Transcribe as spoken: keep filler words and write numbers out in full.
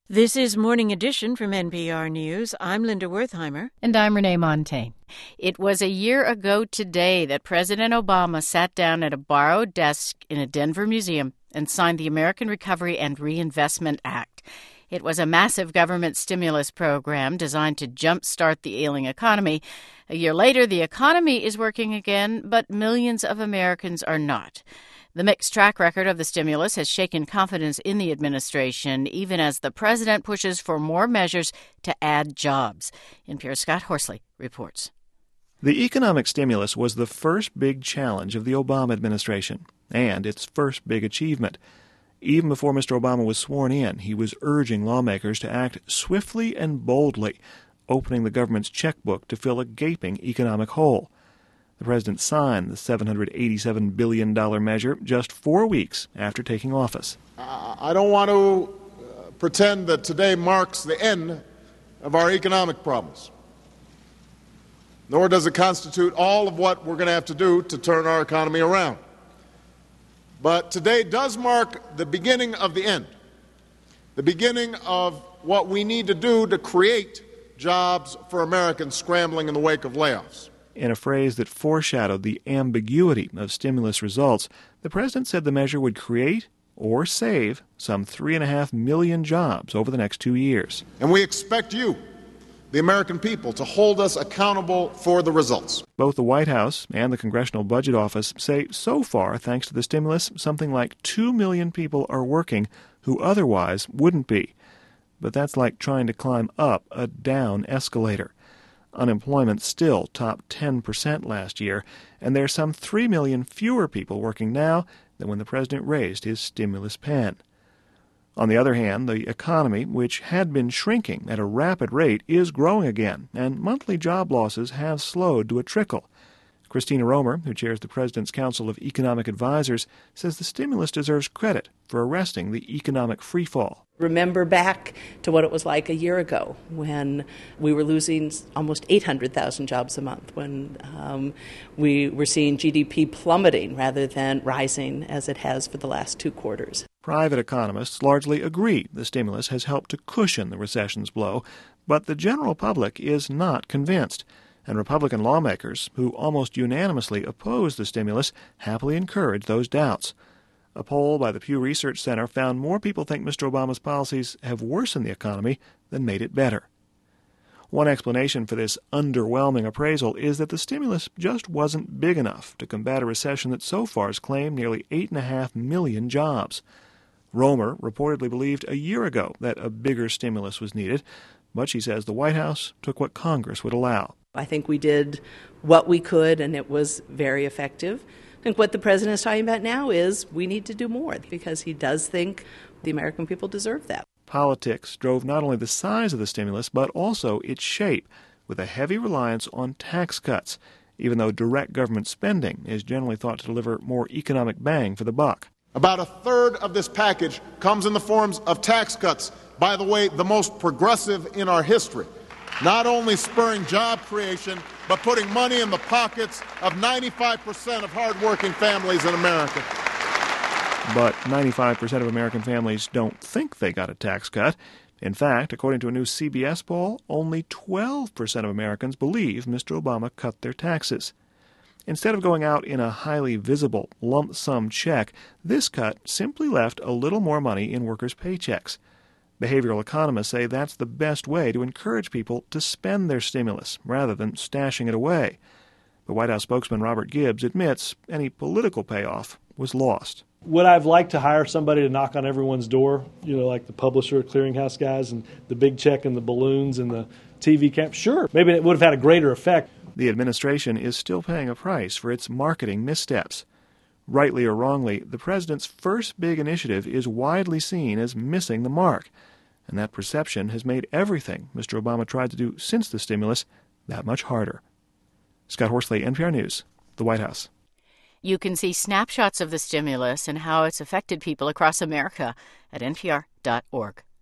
This is Morning Edition from N P R News. I'm Linda Wertheimer. And I'm Renee Montaigne. It was a year ago today that President Obama sat down at a borrowed desk in a Denver museum and signed the American Recovery and Reinvestment Act. It was a massive government stimulus program designed to jumpstart the ailing economy. A year later, the economy is working again, but millions of Americans are not. The mixed track record of the stimulus has shaken confidence in the administration, even as the president pushes for more measures to add jobs. N P R's Scott Horsley reports. The economic stimulus was the first big challenge of the Obama administration, and its first big achievement. Even before Mister Obama was sworn in, he was urging lawmakers to act swiftly and boldly, opening the government's checkbook to fill a gaping economic hole. The president signed the seven hundred eighty-seven billion dollars measure just four weeks after taking office. Uh, I don't want to uh, pretend that today marks the end of our economic problems, nor does it constitute all of what we're going to have to do to turn our economy around. But today does mark the beginning of the end, the beginning of what we need to do to create jobs for Americans scrambling in the wake of layoffs. In a phrase that foreshadowed the ambiguity of stimulus results, the president said the measure would create or save some three and a half million jobs over the next two years. And we expect you, the American people, to hold us accountable for the results. Both the White House and the Congressional Budget Office say so far, thanks to the stimulus, something like two million people are working who otherwise wouldn't be. But that's like trying to climb up a down escalator. Unemployment still topped ten percent last year, and there's some three million fewer people working now than when the president raised his stimulus pen. On the other hand, the economy, which had been shrinking at a rapid rate, is growing again, and monthly job losses have slowed to a trickle. Christina Romer, who chairs the President's Council of Economic Advisers, says the stimulus deserves credit for arresting the economic freefall. Remember back to what it was like a year ago when we were losing almost eight hundred thousand jobs a month, when um, we were seeing G D P plummeting rather than rising as it has for the last two quarters. Private economists largely agree the stimulus has helped to cushion the recession's blow, but the general public is not convinced. And Republican lawmakers, who almost unanimously oppose the stimulus, happily encourage those doubts. A poll by the Pew Research Center found more people think Mister Obama's policies have worsened the economy than made it better. One explanation for this underwhelming appraisal is that the stimulus just wasn't big enough to combat a recession that so far has claimed nearly eight point five million jobs. Romer reportedly believed a year ago that a bigger stimulus was needed, but she says the White House took what Congress would allow. I think we did what we could, and it was very effective. I think what the president is talking about now is we need to do more, because he does think the American people deserve that. Politics drove not only the size of the stimulus, but also its shape, with a heavy reliance on tax cuts, even though direct government spending is generally thought to deliver more economic bang for the buck. About a third of this package comes in the forms of tax cuts, by the way, the most progressive in our history. Not only spurring job creation, but putting money in the pockets of ninety-five percent of hardworking families in America. But ninety-five percent of American families don't think they got a tax cut. In fact, according to a new C B S poll, only twelve percent of Americans believe Mister Obama cut their taxes. Instead of going out in a highly visible lump sum check, this cut simply left a little more money in workers' paychecks. Behavioral economists say that's the best way to encourage people to spend their stimulus rather than stashing it away. The White House spokesman Robert Gibbs admits any political payoff was lost. Would I have liked to hire somebody to knock on everyone's door, you know, like the publisher, clearinghouse guys, and the big check and the balloons and the T V camp? Sure, maybe it would have had a greater effect. The administration is still paying a price for its marketing missteps. Rightly or wrongly, the president's first big initiative is widely seen as missing the mark, and that perception has made everything Mister Obama tried to do since the stimulus that much harder. Scott Horsley, N P R News, the White House. You can see snapshots of the stimulus and how it's affected people across America at N P R dot org.